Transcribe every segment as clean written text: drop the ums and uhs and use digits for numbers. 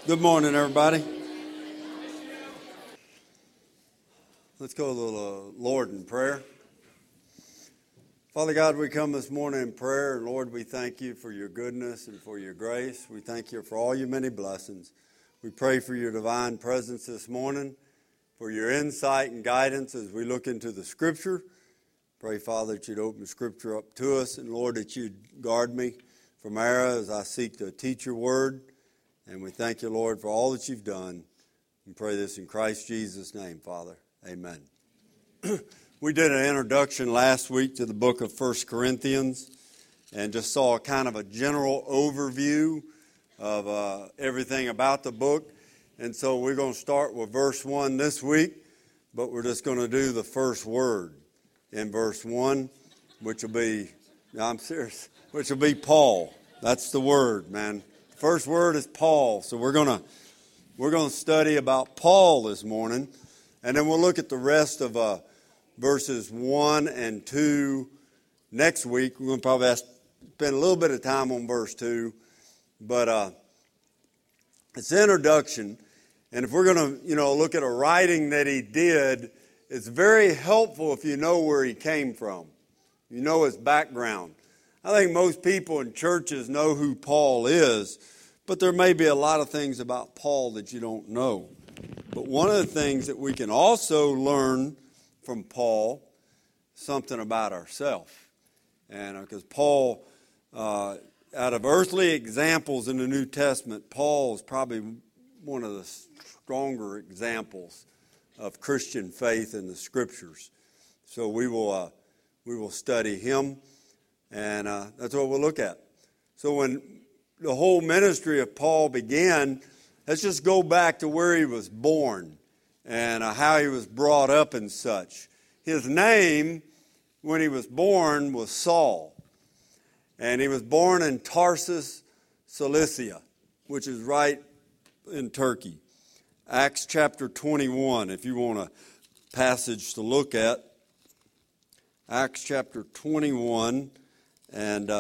Good morning, everybody. Let's go to the Lord in prayer. Father God, we come this morning in prayer, and Lord, we thank you for your goodness and for your grace. We thank you for all your many blessings. We pray for your divine presence this morning, for your insight and guidance as we look into the Scripture. Pray, Father, that you'd open the Scripture up to us, and Lord, that you'd guard me from error as I seek to teach your word. And we thank you, Lord, for all that you've done. We pray this in Christ Jesus' name, Father. Amen. We did an introduction last week to the book of 1 Corinthians and just saw a kind of a general overview of everything about the book. And so we're going to start with verse 1 this week, but we're just going to do the first word in verse 1, which will be, I'm serious, which will be Paul. That's the word, man. First word is Paul. So we're going to study about Paul this morning, and then we'll look at the rest of verses 1 and 2 next week. We're going to probably spend a little bit of time on verse 2, but it's an introduction. And if we're going to, look at a writing that he did, it's very helpful if you know where he came from. You know his background. I think most people in churches know who Paul is, but there may be a lot of things about Paul that you don't know. But one of the things that we can also learn from Paul, something about ourselves. And because Paul, out of earthly examples in the New Testament, Paul is probably one of the stronger examples of Christian faith in the Scriptures. So we will study him. And that's what we'll look at. So when the whole ministry of Paul began, let's just go back to where he was born and how he was brought up and such. His name, when he was born, was Saul. And he was born in Tarsus, Cilicia, which is right in Turkey. Acts chapter 21, if you want a passage to look at. Acts chapter 21. And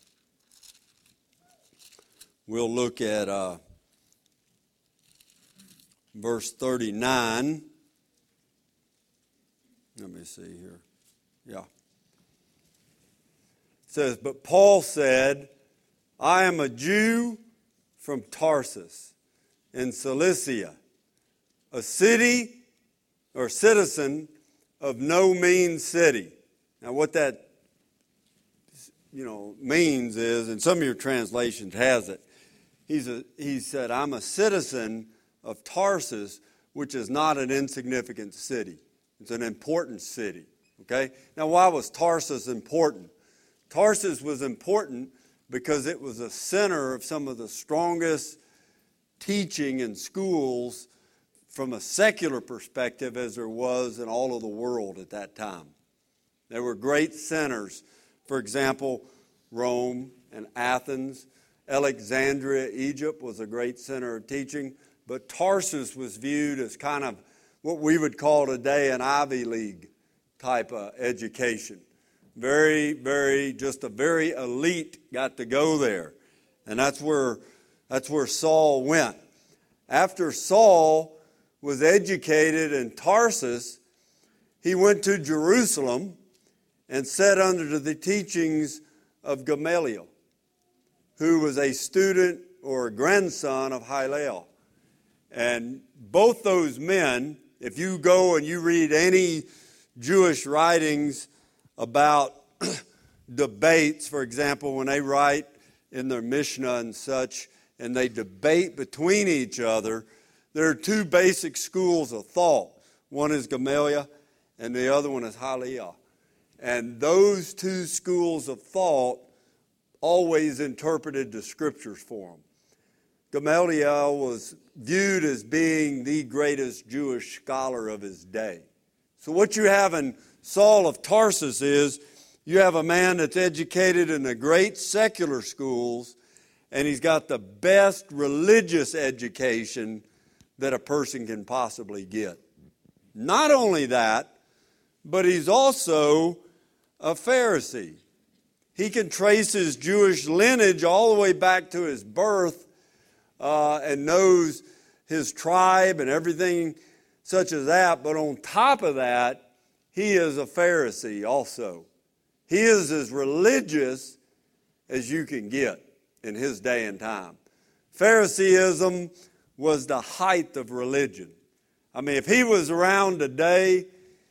we'll look at verse 39. Let me see here. Yeah. It says, "But Paul said, I am a Jew from Tarsus in Cilicia, a city or citizen of no mean city." Now what that means is, and some of your translations has it, he said, I'm a citizen of Tarsus, which is not an insignificant city. It's an important city, okay? Now, why was Tarsus important? Tarsus was important because it was a center of some of the strongest teaching in schools from a secular perspective as there was in all of the world at that time. There were great centers. For example, Rome and Athens. Alexandria, Egypt, was a great center of teaching. But Tarsus was viewed as kind of what we would call today an Ivy League type of education. Very, just a very elite got to go there. And that's where Saul went. After Saul was educated in Tarsus, he went to Jerusalem and sat under the teachings of Gamaliel, who was a student or a grandson of Hillel. And both those men, if you go and you read any Jewish writings about debates, for example, when they write in their Mishnah and such, and they debate between each other, there are two basic schools of thought. One is Gamaliel, and the other one is Hillel. And those two schools of thought always interpreted the Scriptures for them. Gamaliel was viewed as being the greatest Jewish scholar of his day. So what you have in Saul of Tarsus is you have a man that's educated in the great secular schools, and he's got the best religious education that a person can possibly get. Not only that, but he's also a Pharisee. He can trace his Jewish lineage all the way back to his birth and knows his tribe and everything such as that. But on top of that, he is a Pharisee also. He is as religious as you can get in his day and time. Phariseeism was the height of religion. I mean, if he was around today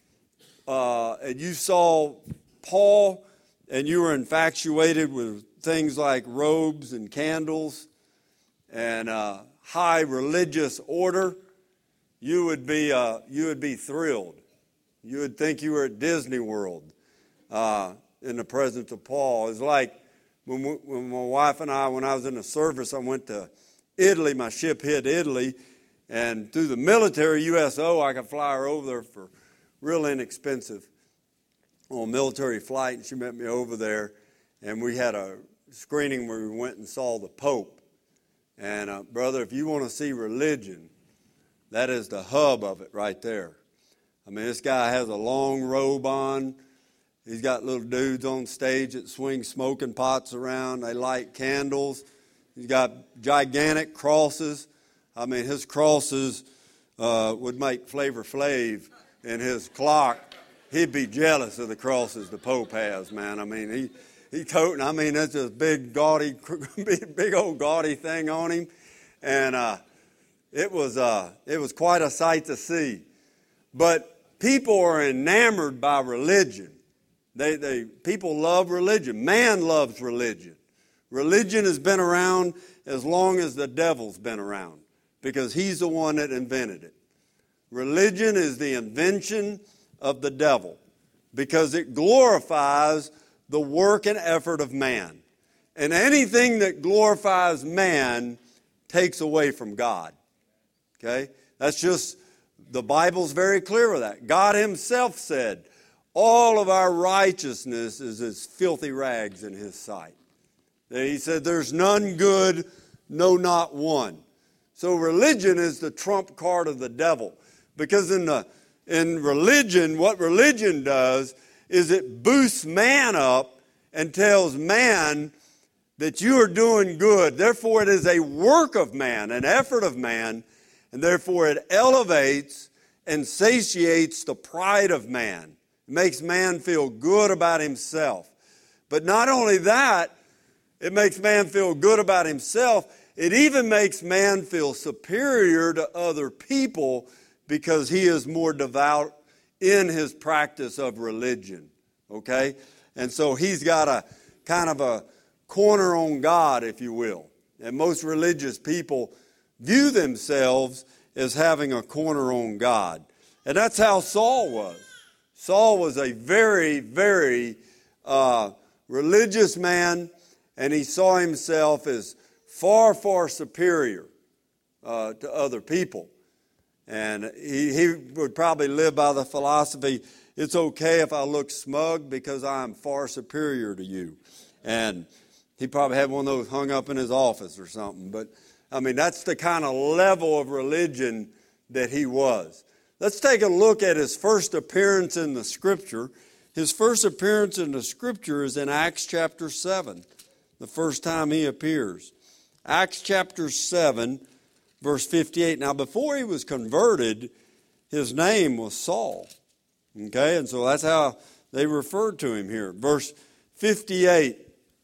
and you saw Paul and you were infatuated with things like robes and candles and high religious order, you would be thrilled. You would think you were at Disney World in the presence of Paul. It's like when my wife and I, when I was in the service, I went to Italy. My ship hit Italy, and through the military USO, I could fly her over there for real inexpensive on a military flight, and she met me over there, and we had a screening where we went and saw the Pope. And brother, if you want to see religion, that is the hub of it right there. I mean, this guy has a long robe on. He's got little dudes on stage that swing smoking pots around. They light candles. He's got gigantic crosses. I mean, his crosses would make Flavor Flav in his clock. He'd be jealous of the crosses the Pope has, man. I mean, he toting. I mean, that's this big gaudy, big old gaudy thing on him, and it was quite a sight to see. But people are enamored by religion. People love religion. Man loves religion. Religion has been around as long as the devil's been around because he's the one that invented it. Religion is the invention of the devil because it glorifies the work and effort of man. And anything that glorifies man takes away from God. Okay? That's just, the Bible's very clear with that. God himself said, all of our righteousness is as filthy rags in his sight. He said, there's none good, no, not one. So religion is the trump card of the devil. Because in religion, what religion does is it boosts man up and tells man that you are doing good. Therefore, it is a work of man, an effort of man, and therefore it elevates and satiates the pride of man. It makes man feel good about himself. But not only that, it makes man feel good about himself. It even makes man feel superior to other people because he is more devout in his practice of religion. Okay? And so he's got a kind of a corner on God, if you will. And most religious people view themselves as having a corner on God. And that's how Saul was. Saul was a very, very religious man, and he saw himself as far, far superior to other people. And he would probably live by the philosophy, it's okay if I look smug because I am far superior to you. And he probably had one of those hung up in his office or something. But, I mean, that's the kind of level of religion that he was. Let's take a look at his first appearance in the Scripture. His first appearance in the Scripture is in Acts chapter 7, the first time he appears. Acts chapter 7, verse 58. Now, before he was converted, his name was Saul. Okay, and so that's how they referred to him here. Verse 58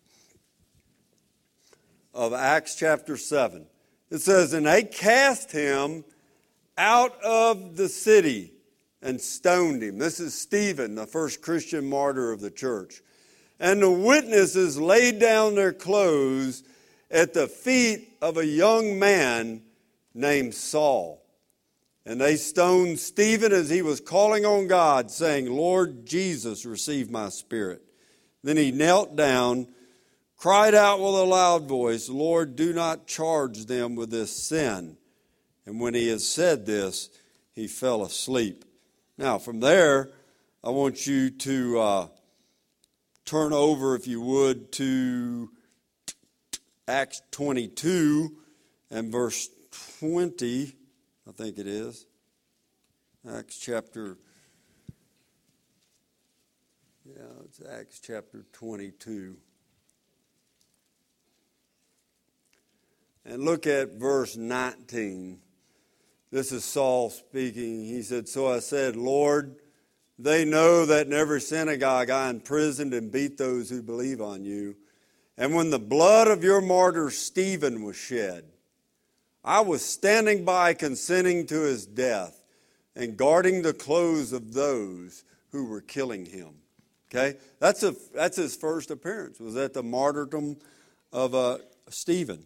of Acts chapter 7. It says, and they cast him out of the city and stoned him. This is Stephen, the first Christian martyr of the church. And the witnesses laid down their clothes at the feet of a young man named Saul. And they stoned Stephen as he was calling on God, saying, Lord Jesus, receive my spirit. Then he knelt down, cried out with a loud voice, Lord, do not charge them with this sin. And when he had said this, he fell asleep. Now, from there, I want you to turn over, if you would, to Acts 22 and verse 20, I think it is. Acts chapter 22. And look at verse 19. This is Saul speaking. He said, "So I said, Lord, they know that in every synagogue I imprisoned and beat those who believe on you. And when the blood of your martyr Stephen was shed, I was standing by consenting to his death and guarding the clothes of those who were killing him." Okay? That's his first appearance, was at the martyrdom of Stephen.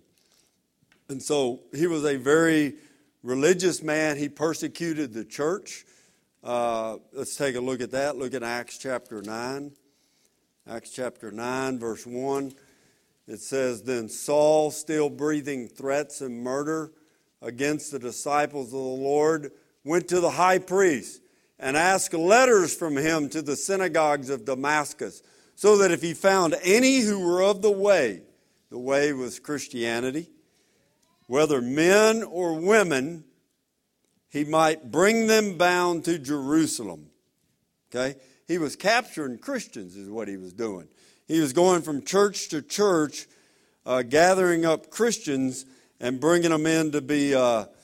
And so he was a very religious man. He persecuted the church. Let's take a look at that. Look at Acts chapter 9. Acts chapter 9, verse 1. It says, "Then Saul, still breathing threats and murder against the disciples of the Lord, went to the high priest and asked letters from him to the synagogues of Damascus, so that if he found any who were of the way was Christianity, whether men or women, he might bring them bound to Jerusalem." Okay? He was capturing Christians is what he was doing. He was going from church to church, gathering up Christians and bringing them in to be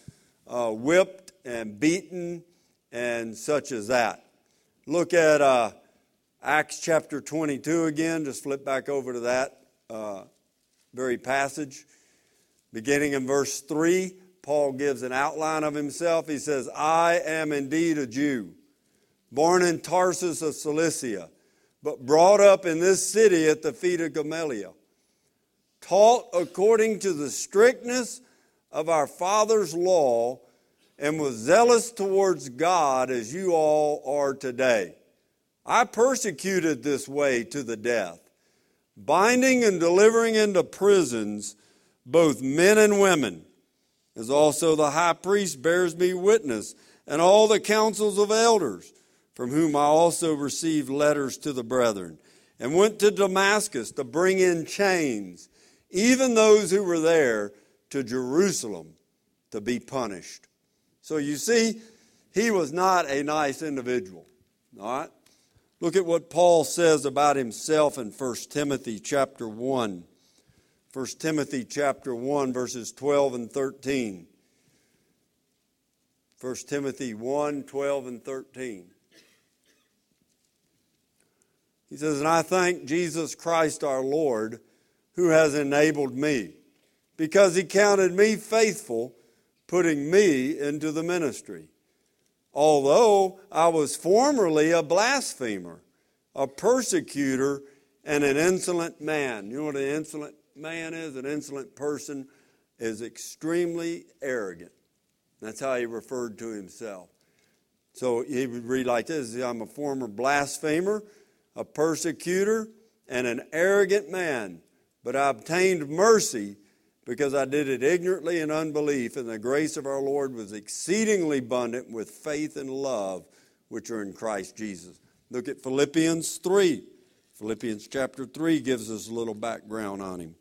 whipped and beaten and such as that. Look at Acts chapter 22 again. Just flip back over to that very passage. Beginning in verse 3, Paul gives an outline of himself. He says, "I am indeed a Jew, born in Tarsus of Cilicia, but brought up in this city at the feet of Gamaliel, taught according to the strictness of our father's law, and was zealous towards God as you all are today. I persecuted this way to the death, binding and delivering into prisons both men and women, as also the high priest bears me witness, and all the councils of elders, from whom I also received letters to the brethren, and went to Damascus to bring in chains, even those who were there, to Jerusalem to be punished." So you see, he was not a nice individual. All right? Look at what Paul says about himself in 1 Timothy chapter 1. 1 Timothy chapter 1, verses 12 and 13. 1 Timothy 1, 12 and 13. He says, "And I thank Jesus Christ our Lord, who has enabled me, because he counted me faithful, putting me into the ministry. Although I was formerly a blasphemer, a persecutor, and an insolent man." You know what an insolent man is? An insolent person is extremely arrogant. That's how he referred to himself. So he would read like this: "I'm a former blasphemer, a persecutor, and an arrogant man. But I obtained mercy because I did it ignorantly in unbelief, and the grace of our Lord was exceedingly abundant with faith and love, which are in Christ Jesus." Look at Philippians 3. Philippians chapter 3 gives us a little background on him.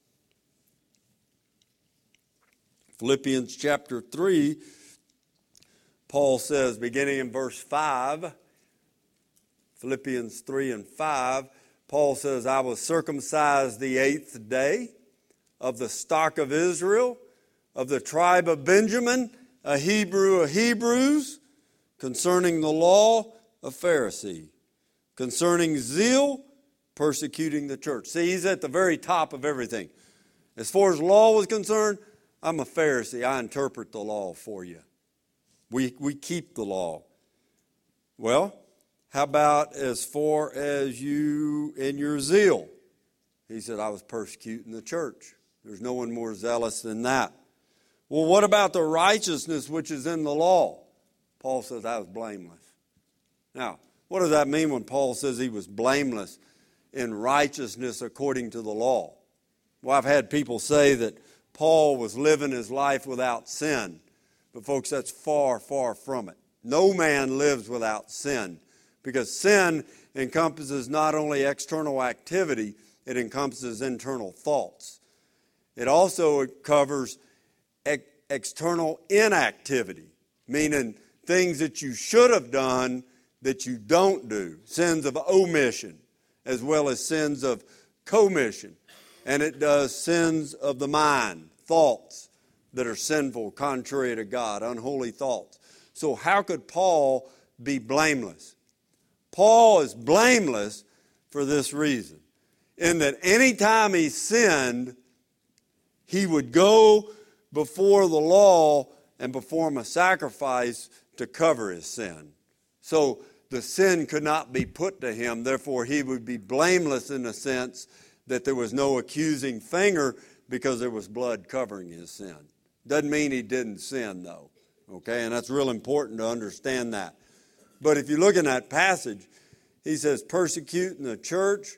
Philippians chapter 3, Paul says, beginning in verse 5, Philippians 3 and 5, Paul says, "I was circumcised the 8th day, of the stock of Israel, of the tribe of Benjamin, a Hebrew of Hebrews, concerning the law, a Pharisee, concerning zeal, persecuting the church." See, he's at the very top of everything. As far as law was concerned, I'm a Pharisee. I interpret the law for you. We keep the law. Well, how about as far as you in your zeal? He said, "I was persecuting the church." There's no one more zealous than that. Well, what about the righteousness which is in the law? Paul says, "I was blameless." Now, what does that mean when Paul says he was blameless in righteousness according to the law? Well, I've had people say that Paul was living his life without sin. But folks, that's far, far from it. No man lives without sin, because sin encompasses not only external activity, it encompasses internal thoughts. It also covers external inactivity, meaning things that you should have done that you don't do, sins of omission, as well as sins of commission. And it does sins of the mind, thoughts that are sinful, contrary to God, unholy thoughts. So how could Paul be blameless? Paul is blameless for this reason, in that any time he sinned, he would go before the law and perform a sacrifice to cover his sin. So the sin could not be put to him. Therefore, he would be blameless in the sense that there was no accusing finger because there was blood covering his sin. Doesn't mean he didn't sin, though. Okay, and that's real important to understand that. But if you look in that passage, he says, persecuting the church.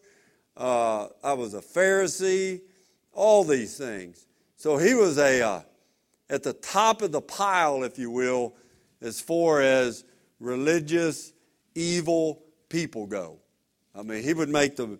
I was a Pharisee. All these things. So he was at the top of the pile, if you will, as far as religious, evil people go. I mean, he would make the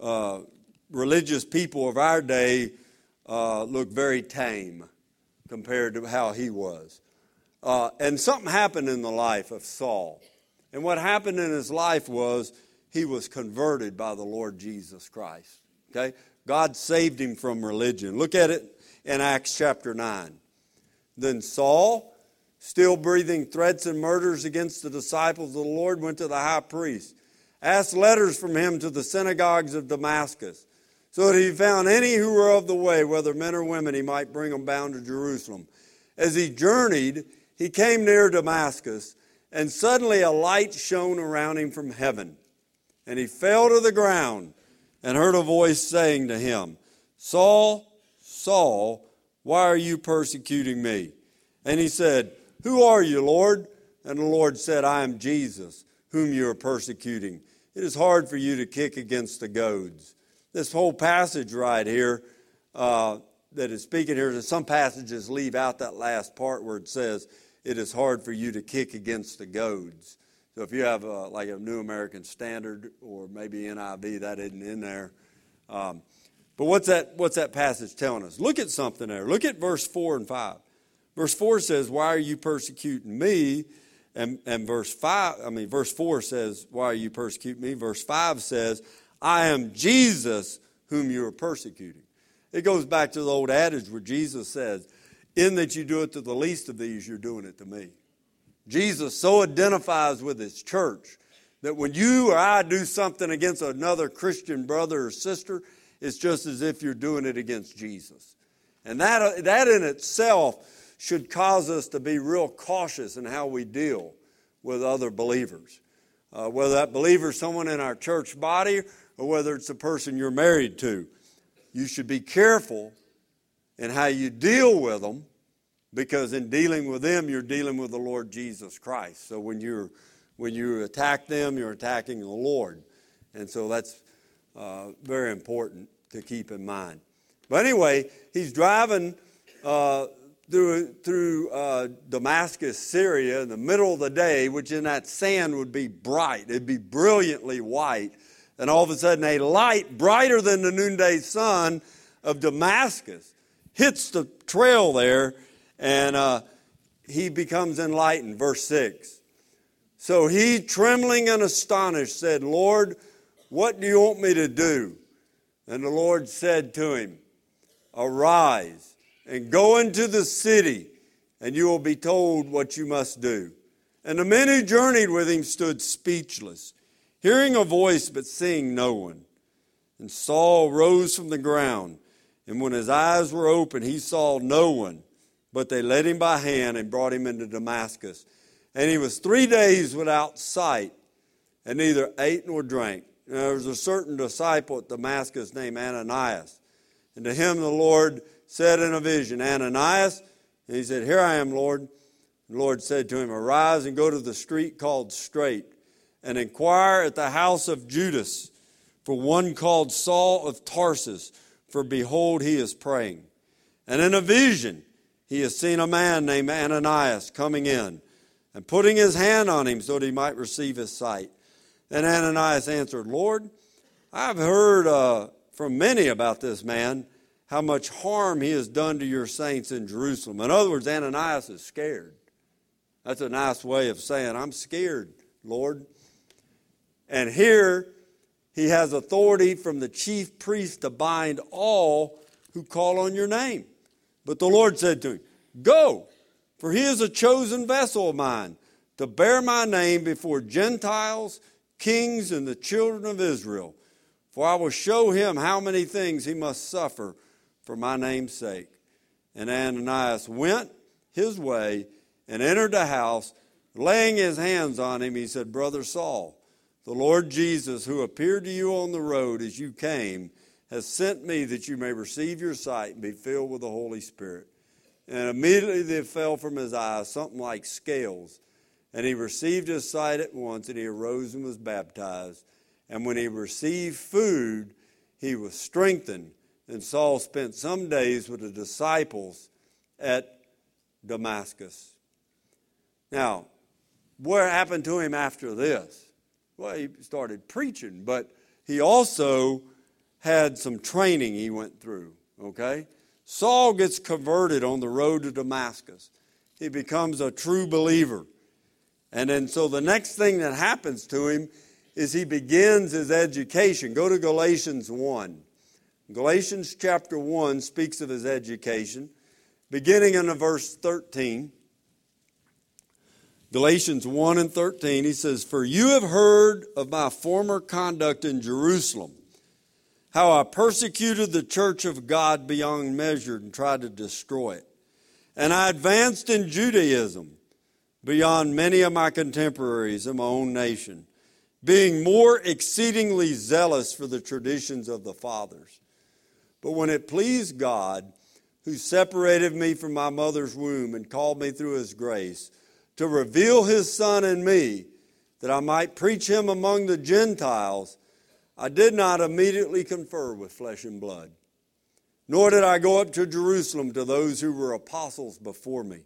religious people of our day look very tame compared to how he was. And something happened in the life of Saul. And what happened in his life was he was converted by the Lord Jesus Christ. Okay? God saved him from religion. Look at it in Acts chapter 9. Then Saul, still breathing threats and murders against the disciples of the Lord, went to the high priest, asked letters from him to the synagogues of Damascus, so that he found any who were of the way, whether men or women, he might bring them bound to Jerusalem. As he journeyed, he came near Damascus, and suddenly a light shone around him from heaven. And he fell to the ground and heard a voice saying to him, Saul, Saul, why are you persecuting me? And he said, Who are you, Lord? And the Lord said, I am Jesus, whom you are persecuting. It is hard for you to kick against the goads. This whole passage right here that is speaking here, some passages leave out that last part where it says, it is hard for you to kick against the goads. So if you have like a New American Standard or maybe NIV, that isn't in there. But what's that passage telling us? Look at something there. Look at verse 4 and 5. Verse 4 says, why are you persecuting me? And verse 4 says, why are you persecuting me? Verse 5 says, I am Jesus whom you are persecuting. It goes back to the old adage where Jesus says, in that you do it to the least of these, you're doing it to me. Jesus so identifies with his church that when you or I do something against another Christian brother or sister, it's just as if you're doing it against Jesus. And that in itself should cause us to be real cautious in how we deal with other believers. Whether that believer is someone in our church body or whether it's a person you're married to. You should be careful in how you deal with them, because in dealing with them, you're dealing with the Lord Jesus Christ. So when you attack them, you're attacking the Lord. And so that's very important to keep in mind. But anyway, he's driving through Damascus, Syria, in the middle of the day, which in that sand would be bright. It'd be brilliantly white. And all of a sudden, a light brighter than the noonday sun of Damascus hits the trail there, and he becomes enlightened. Verse 6. So he, trembling and astonished, said, Lord, what do you want me to do? And the Lord said to him, Arise and go into the city, and you will be told what you must do. And the men who journeyed with him stood speechless, hearing a voice but seeing no one. And Saul rose from the ground, and when his eyes were open, he saw no one. But they led him by hand and brought him into Damascus. And he was 3 days without sight, and neither ate nor drank. And there was a certain disciple at Damascus named Ananias. And to him the Lord said in a vision, Ananias. And he said, Here I am, Lord. And the Lord said to him, Arise and go to the street called Straight, and inquire at the house of Judas for one called Saul of Tarsus, for behold, he is praying. And in a vision he has seen a man named Ananias coming in, and putting his hand on him so that he might receive his sight. Then Ananias answered, Lord, I've heard from many about this man, how much harm he has done to your saints in Jerusalem. In other words, Ananias is scared. That's a nice way of saying, I'm scared, Lord. And here he has authority from the chief priest to bind all who call on your name. But the Lord said to him, Go, for he is a chosen vessel of mine, to bear my name before Gentiles, kings, and the children of Israel. For I will show him how many things he must suffer for my name's sake. And Ananias went his way and entered the house. Laying his hands on him, he said, Brother Saul, the Lord Jesus, who appeared to you on the road as you came, has sent me that you may receive your sight and be filled with the Holy Spirit. And immediately there fell from his eyes something like scales. And he received his sight at once, and he arose and was baptized. And when he received food, he was strengthened. And Saul spent some days with the disciples at Damascus. Now, what happened to him after this? Well, he started preaching, but he also had some training he went through, okay? Saul gets converted on the road to Damascus. He becomes a true believer. And then so the next thing that happens to him is he begins his education. Go to Galatians 1. Galatians chapter 1 speaks of his education, beginning in verse 13. Galatians 1 and 13, he says, For you have heard of my former conduct in Jerusalem, how I persecuted the church of God beyond measure and tried to destroy it. And I advanced in Judaism beyond many of my contemporaries in my own nation, being more exceedingly zealous for the traditions of the fathers. But when it pleased God, who separated me from my mother's womb and called me through his grace, to reveal his Son in me, that I might preach him among the Gentiles, I did not immediately confer with flesh and blood, nor did I go up to Jerusalem to those who were apostles before me.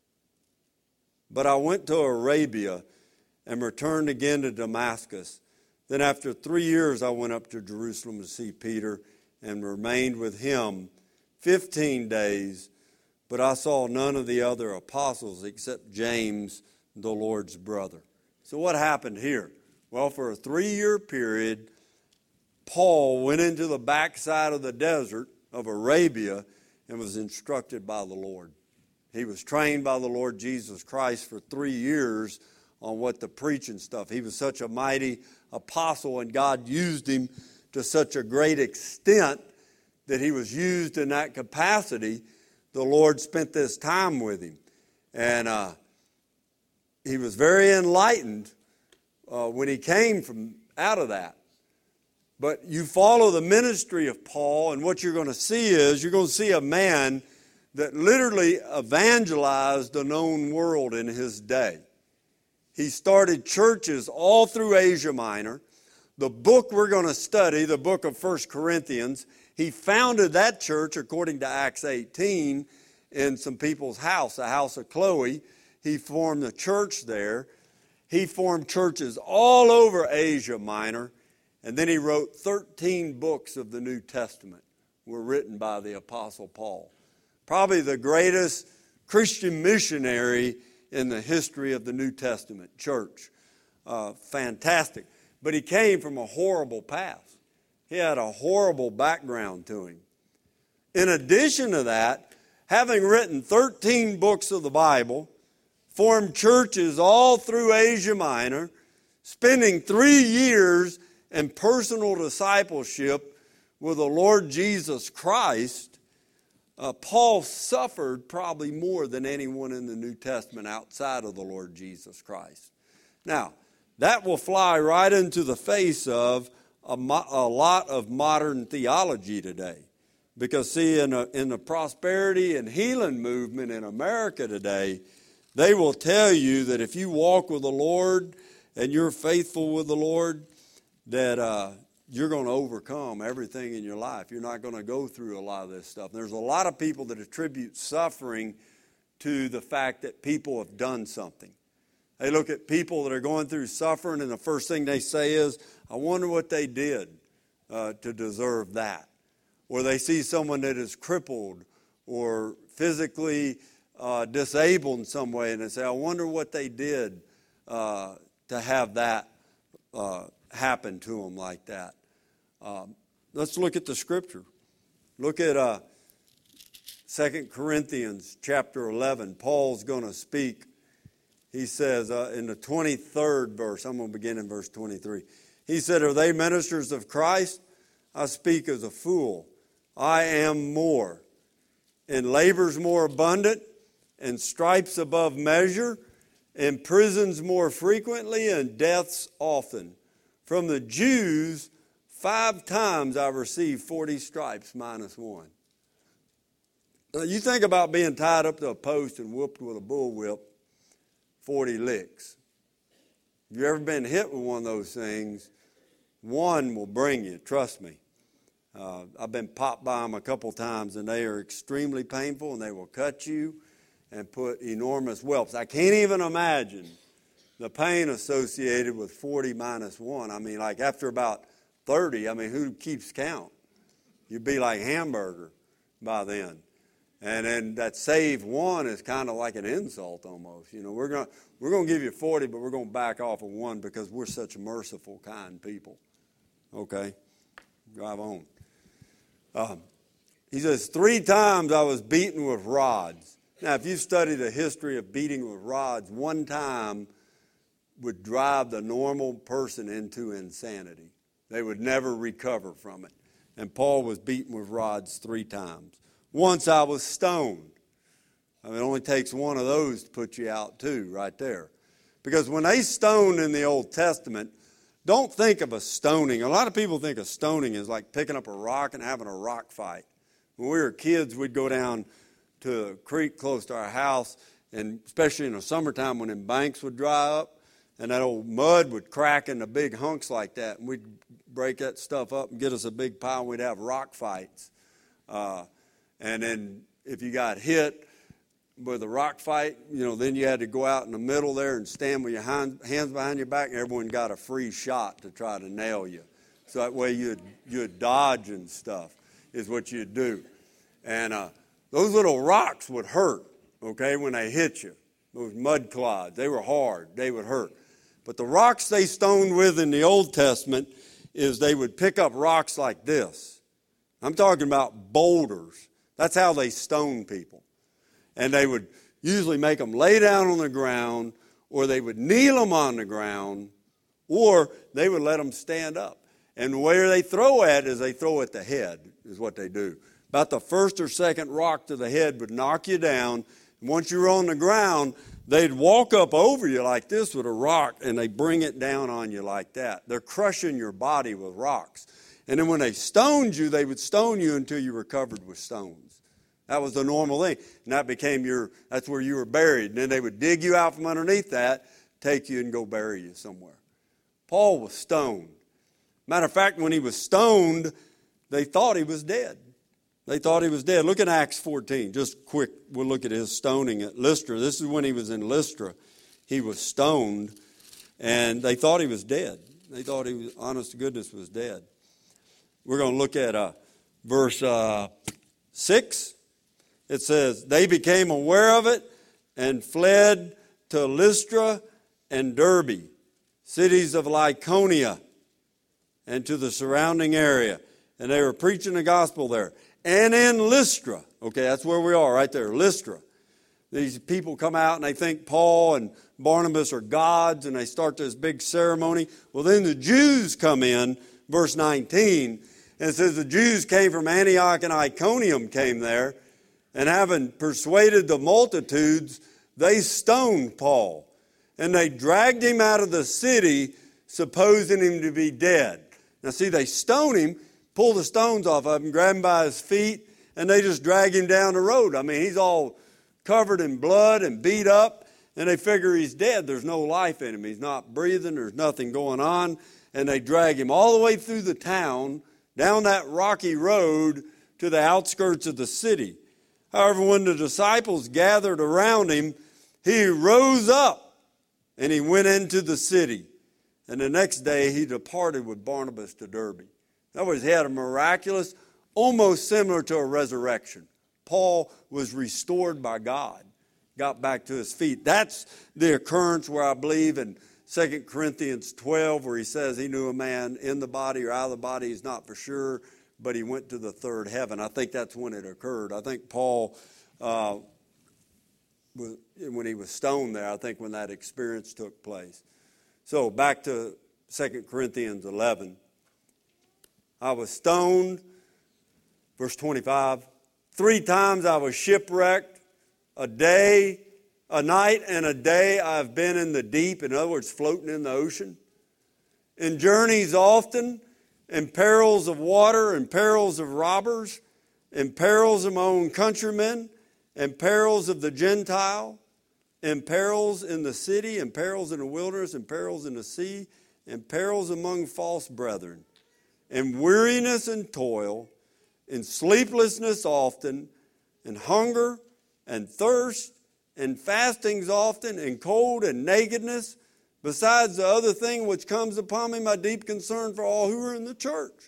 But I went to Arabia and returned again to Damascus. Then after 3 years I went up to Jerusalem to see Peter and remained with him 15 days. But I saw none of the other apostles except James, the Lord's brother. So what happened here? Well, for a 3-year period, Paul went into the backside of the desert of Arabia and was instructed by the Lord. He was trained by the Lord Jesus Christ for 3 years on what to preach and stuff. He was such a mighty apostle, and God used him to such a great extent that he was used in that capacity. The Lord spent this time with him. And he was very enlightened when he came from out of that. But you follow the ministry of Paul, and what you're going to see is you're going to see a man that literally evangelized the known world in his day. He started churches all through Asia Minor. The book we're going to study, the book of 1 Corinthians, he founded that church, according to Acts 18, in some people's house, the house of Chloe. He formed a church there. He formed churches all over Asia Minor. And then he wrote 13 books of the New Testament were written by the Apostle Paul. Probably the greatest Christian missionary in the history of the New Testament church. Fantastic. But he came from a horrible past. He had a horrible background to him. In addition to that, having written 13 books of the Bible, formed churches all through Asia Minor, spending 3 years in personal discipleship with the Lord Jesus Christ, Paul suffered probably more than anyone in the New Testament outside of the Lord Jesus Christ. Now, that will fly right into the face of a lot of modern theology today. Because, see, in the prosperity and healing movement in America today, they will tell you that if you walk with the Lord and you're faithful with the Lord, that you're going to overcome everything in your life. You're not going to go through a lot of this stuff. There's a lot of people that attribute suffering to the fact that people have done something. They look at people that are going through suffering, and the first thing they say is, I wonder what they did to deserve that. Or they see someone that is crippled or physically disabled in some way, and they say, I wonder what they did to have that happen to them like that. Let's look at the scripture. Look at 2 Corinthians chapter 11, Paul's going to speak. He says in the 23rd verse, I'm going to begin in verse 23. He said, "Are they ministers of Christ? I speak as a fool. I am more. In labors more abundant, in stripes above measure, in prisons more frequently, and deaths often. From the Jews, 5 times I received 40 stripes minus 1. Now, you think about being tied up to a post and whooped with a bullwhip 40 licks. If you've ever been hit with one of those things, one will bring you, trust me. I've been popped by them a couple times, and they are extremely painful, and they will cut you and put enormous whelps. I can't even imagine the pain associated with 40 minus 1. I mean, like after about 30, I mean, who keeps count? You'd be like hamburger by then. And then that save 1 is kind of like an insult almost. You know, we're going to give you 40, but we're going to back off of 1 because we're such merciful, kind people. Okay? Drive on. He says, 3 times I was beaten with rods. Now, if you study the history of beating with rods, 1 time would drive the normal person into insanity. They would never recover from it. And Paul was beaten with rods 3 times. Once I was stoned. I mean, it only takes 1 of those to put you out too, right there. Because when they stoned in the Old Testament, don't think of a stoning. A lot of people think of stoning as like picking up a rock and having a rock fight. When we were kids, we'd go down to a creek close to our house, and especially in the summertime when them banks would dry up, and that old mud would crack into big hunks like that, and we'd break that stuff up and get us a big pile, and we'd have rock fights. And then if you got hit with a rock fight, you know, then you had to go out in the middle there and stand with your hands behind your back, and everyone got a free shot to try to nail you. So that way you'd dodge and stuff is what you'd do. And those little rocks would hurt, okay, when they hit you. Those mud clods, they were hard. They would hurt. But the rocks they stoned with in the Old Testament is they would pick up rocks like this. I'm talking about boulders. That's how they stoned people. And they would usually make them lay down on the ground, or they would kneel them on the ground, or they would let them stand up. And where they throw at is they throw at the head, is what they do. About the first or second rock to the head would knock you down. And once you were on the ground, they'd walk up over you like this with a rock, and they bring it down on you like that. They're crushing your body with rocks. And then when they stoned you, they would stone you until you were covered with stones. That was the normal thing. And that became that's where you were buried. And then they would dig you out from underneath that, take you and go bury you somewhere. Paul was stoned. Matter of fact, when he was stoned, they thought he was dead. They thought he was dead. Look at Acts 14. Just quick, we'll look at his stoning at Lystra. This is when he was in Lystra. He was stoned, and they thought he was dead. They thought he was, honest to goodness, was dead. We're going to look at verse 6. It says, they became aware of it and fled to Lystra and Derbe, cities of Lycaonia, and to the surrounding area. And they were preaching the gospel there. And in Lystra, okay, that's where we are right there, Lystra. These people come out and they think Paul and Barnabas are gods, and they start this big ceremony. Well, then the Jews come in, verse 19, and it says the Jews came from Antioch and Iconium came there, and having persuaded the multitudes, they stoned Paul. And they dragged him out of the city, supposing him to be dead. Now see, they stone him, pull the stones off of him, grab him by his feet, and they just drag him down the road. I mean, he's all covered in blood and beat up, and they figure he's dead. There's no life in him. He's not breathing. There's nothing going on. And they drag him all the way through the town, down that rocky road to the outskirts of the city. However, when the disciples gathered around him, he rose up and he went into the city. And the next day he departed with Barnabas to Derbe. In other words, he had a miraculous, almost similar to a resurrection. Paul was restored by God, got back to his feet. That's the occurrence where I believe in 2 Corinthians 12, where he says he knew a man in the body or out of the body, he's not for sure, but he went to the third heaven. I think that's when it occurred. I think Paul, when he was stoned there, I think when that experience took place. So back to 2 Corinthians 11. I was stoned, verse 25. 3 times I was shipwrecked. A night and a day I've been in the deep. In other words, floating in the ocean. In journeys often, in perils of water, in perils of robbers, in perils of my own countrymen, in perils of the Gentile, in perils in the city, in perils in the wilderness, in perils in the sea, in perils among false brethren, in weariness and toil, in sleeplessness often, in hunger and thirst, in fastings often, in cold and nakedness, besides the other thing which comes upon me, my deep concern for all who are in the church.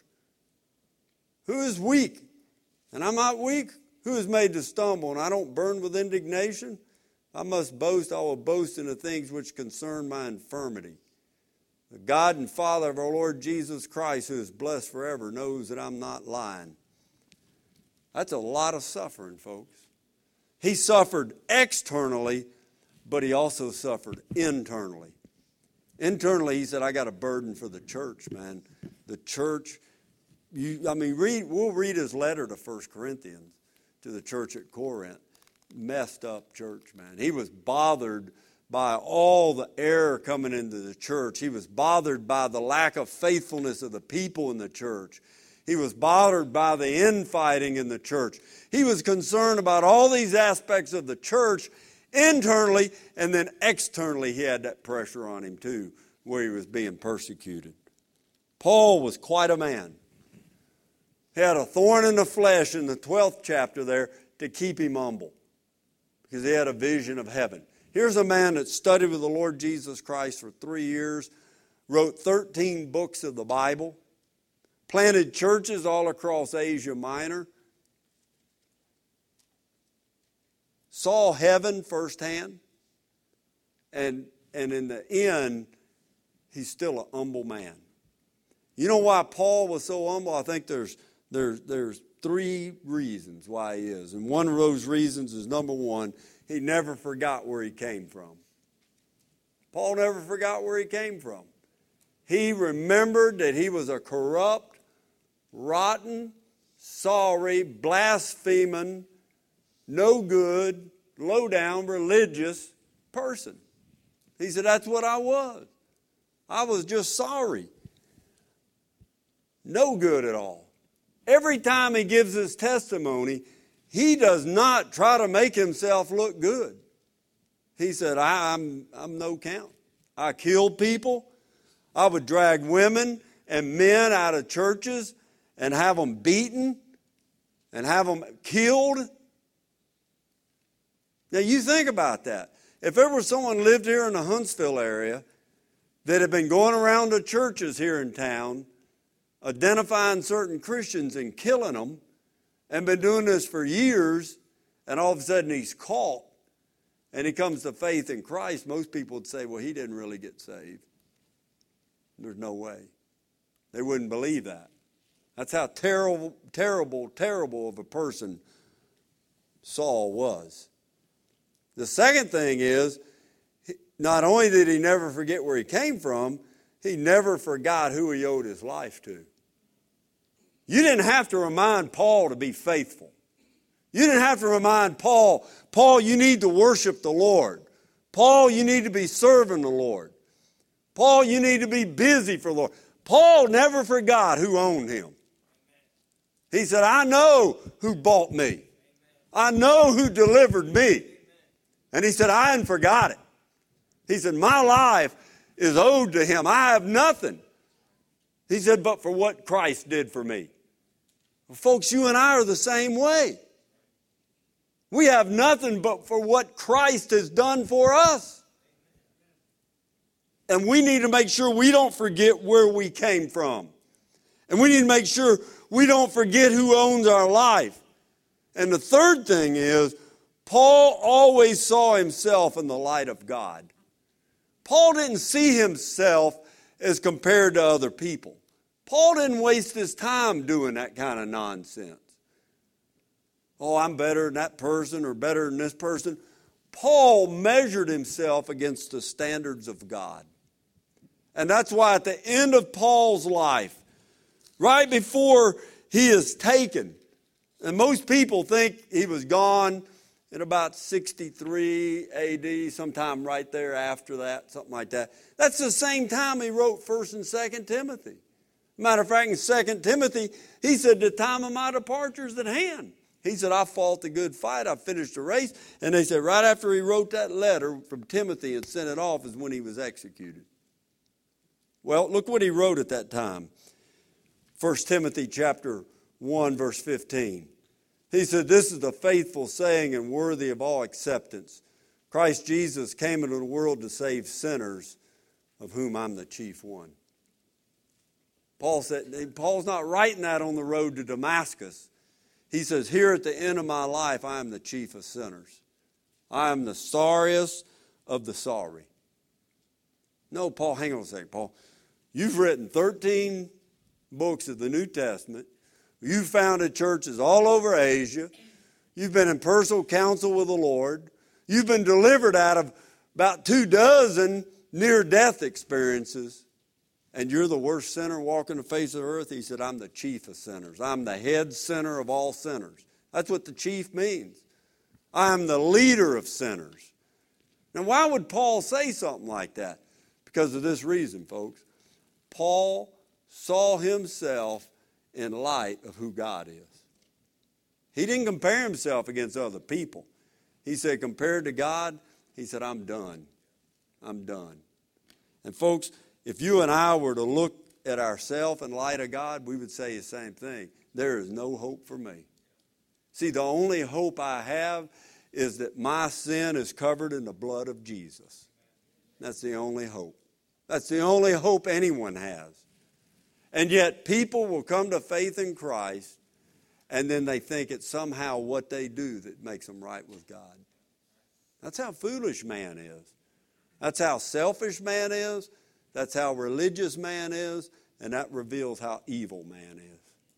Who is weak? And I'm not weak. Who is made to stumble? And I don't burn with indignation. If I must boast, I will boast in the things which concern my infirmity. The God and Father of our Lord Jesus Christ, who is blessed forever, knows that I'm not lying. That's a lot of suffering, folks. He suffered externally, but he also suffered internally. Internally, he said, I got a burden for the church, man. The church, we'll read his letter to 1 Corinthians, to the church at Corinth. Messed up church, man. He was bothered by all the error coming into the church. He was bothered by the lack of faithfulness of the people in the church. He was bothered by the infighting in the church. He was concerned about all these aspects of the church internally, and then externally he had that pressure on him too, where he was being persecuted. Paul was quite a man. He had a thorn in the flesh in the 12th chapter there to keep him humble, because he had a vision of heaven. Here's a man that studied with the Lord Jesus Christ for 3 years, wrote 13 books of the Bible, planted churches all across Asia Minor, saw heaven firsthand, and in the end, he's still an humble man. You know why Paul was so humble? I think there's 3 reasons why he is. And one of those reasons is, number one, he never forgot where he came from. Paul never forgot where he came from. He remembered that he was a corrupt, rotten, sorry, blaspheming, no good, low down, religious person. He said, that's what I was. I was just sorry. No good at all. Every time he gives his testimony, he does not try to make himself look good. He said, I'm no count. I killed people. I would drag women and men out of churches and have them beaten and have them killed. Now you think about that. If there was someone lived here in the Huntsville area that had been going around to churches here in town, identifying certain Christians and killing them, and been doing this for years, and all of a sudden he's caught, and he comes to faith in Christ, most people would say, well, he didn't really get saved. There's no way. They wouldn't believe that. That's how terrible, terrible, terrible of a person Saul was. The second thing is, not only did he never forget where he came from, he never forgot who he owed his life to. You didn't have to remind Paul to be faithful. You didn't have to remind Paul, you need to worship the Lord. Paul, you need to be serving the Lord. Paul, you need to be busy for the Lord. Paul never forgot who owned him. He said, I know who bought me. I know who delivered me. And he said, I hadn't forgot it. He said, my life is owed to him. I have nothing. He said, but for what Christ did for me. Well, folks, you and I are the same way. We have nothing but for what Christ has done for us. And we need to make sure we don't forget where we came from. And we need to make sure we don't forget who owns our life. And the third thing is, Paul always saw himself in the light of God. Paul didn't see himself as compared to other people. Paul didn't waste his time doing that kind of nonsense. Oh, I'm better than that person or better than this person. Paul measured himself against the standards of God. And that's why at the end of Paul's life, right before he is taken, and most people think he was gone in about 63 AD, sometime right there after that, something like that. That's the same time he wrote 1st and 2nd Timothy. Matter of fact, in 2 Timothy, he said, the time of my departure is at hand. He said, I fought the good fight, I finished the race. And they said right after he wrote that letter from Timothy and sent it off is when he was executed. Well, look what he wrote at that time. 1 Timothy chapter 1, verse 15. He said, this is the faithful saying and worthy of all acceptance. Christ Jesus came into the world to save sinners, of whom I'm the chief one. Paul said, Paul's not writing that on the road to Damascus. He says, here at the end of my life, I am the chief of sinners. I am the sorriest of the sorry. No, Paul, hang on a second, Paul. You've written 13 books of the New Testament. You've founded churches all over Asia. You've been in personal counsel with the Lord. You've been delivered out of about 24 near-death experiences. And you're the worst sinner walking the face of the earth? He said, I'm the chief of sinners. I'm the head sinner of all sinners. That's what the chief means. I'm the leader of sinners. Now, why would Paul say something like that? Because of this reason, folks. Paul saw himself in light of who God is. He didn't compare himself against other people. He said, compared to God, he said, I'm done. I'm done. And folks, if you and I were to look at ourselves in light of God, we would say the same thing. There is no hope for me. See, the only hope I have is that my sin is covered in the blood of Jesus. That's the only hope. That's the only hope anyone has. And yet people will come to faith in Christ, and then they think it's somehow what they do that makes them right with God. That's how foolish man is. That's how selfish man is. That's how religious man is, and that reveals how evil man is.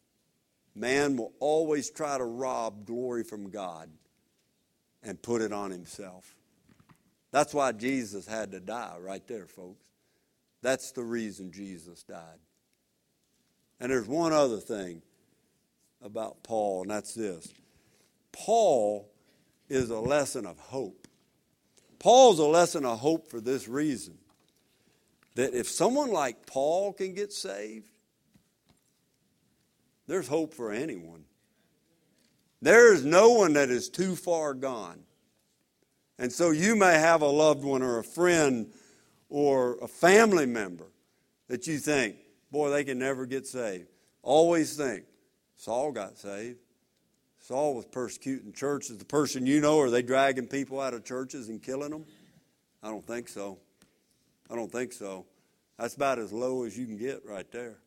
Man will always try to rob glory from God and put it on himself. That's why Jesus had to die right there, folks. That's the reason Jesus died. And there's one other thing about Paul, and that's this. Paul is a lesson of hope. Paul's a lesson of hope for this reason. That if someone like Paul can get saved, there's hope for anyone. There is no one that is too far gone. And so you may have a loved one or a friend or a family member that you think, boy, they can never get saved. Always think, Saul got saved. Saul was persecuting churches. The person you know, are they dragging people out of churches and killing them? I don't think so. I don't think so. That's about as low as you can get right there.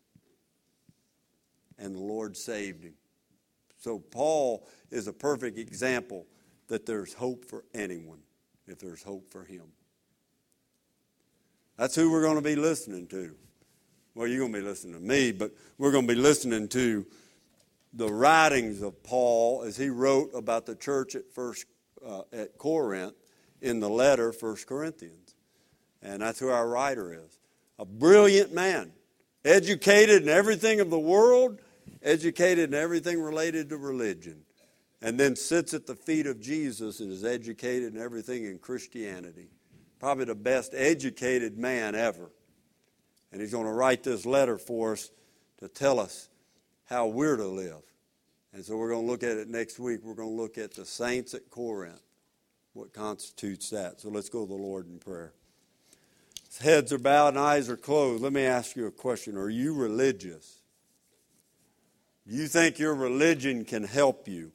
And the Lord saved him. So Paul is a perfect example that there's hope for anyone if there's hope for him. That's who we're going to be listening to. Well, you're going to be listening to me, but we're going to be listening to the writings of Paul as he wrote about the church at Corinth in the letter 1 Corinthians. And that's who our writer is. A brilliant man, educated in everything of the world, educated in everything related to religion, and then sits at the feet of Jesus and is educated in everything in Christianity. Probably the best educated man ever. And he's going to write this letter for us to tell us how we're to live. And so we're going to look at it next week. We're going to look at the saints at Corinth, what constitutes that. So let's go to the Lord in prayer. Heads are bowed and eyes are closed. Let me ask you a question. Are you religious? Do you think your religion can help you?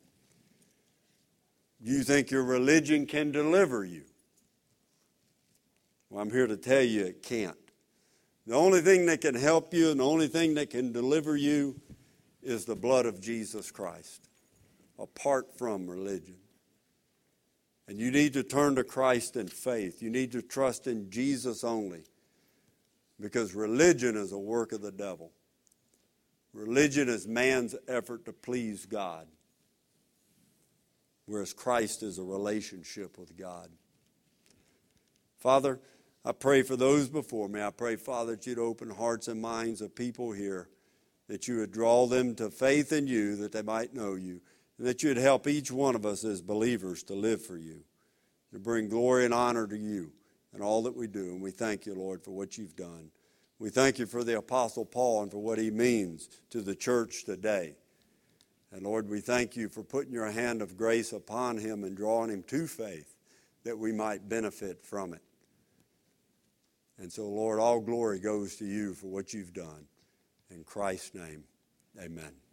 Do you think your religion can deliver you? Well, I'm here to tell you it can't. The only thing that can help you and the only thing that can deliver you is the blood of Jesus Christ, apart from religion. And you need to turn to Christ in faith. You need to trust in Jesus only, because religion is a work of the devil. Religion is man's effort to please God, whereas Christ is a relationship with God. Father, I pray for those before me. I pray, Father, that you'd open hearts and minds of people here, that you would draw them to faith in you, that they might know you, and that you'd help each one of us as believers to live for you, to bring glory and honor to you in all that we do. And we thank you, Lord, for what you've done. We thank you for the Apostle Paul and for what he means to the church today. And Lord, we thank you for putting your hand of grace upon him and drawing him to faith that we might benefit from it. And so, Lord, all glory goes to you for what you've done. In Christ's name, amen.